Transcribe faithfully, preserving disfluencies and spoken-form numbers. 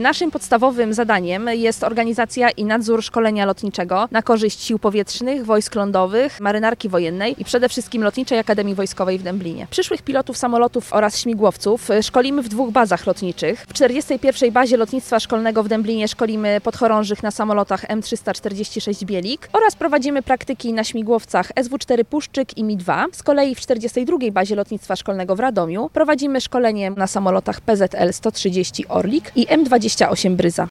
Naszym podstawowym zadaniem jest organizacja i nadzór szkolenia lotniczego na korzyść sił powietrznych, wojsk lądowych, marynarki wojennej i przede wszystkim Lotniczej Akademii Wojskowej w Dęblinie. Przyszłych pilotów samolotów oraz śmigłowców szkolimy w dwóch bazach lotniczych. W czterdziestej pierwszej bazie lotnictwa szkolnego w Dęblinie szkolimy podchorążych na samolotach M trzysta czterdzieści sześć Bielik oraz prowadzimy praktyki na śmigłowcach S W cztery Puszczyk i Mi dwa. Z kolei w czterdziestej drugiej bazie lotnictwa szkolnego w Radomiu prowadzimy szkolenie na samolotach P Z L sto trzydzieści Orlik i M dwadzieścia osiem Bryza.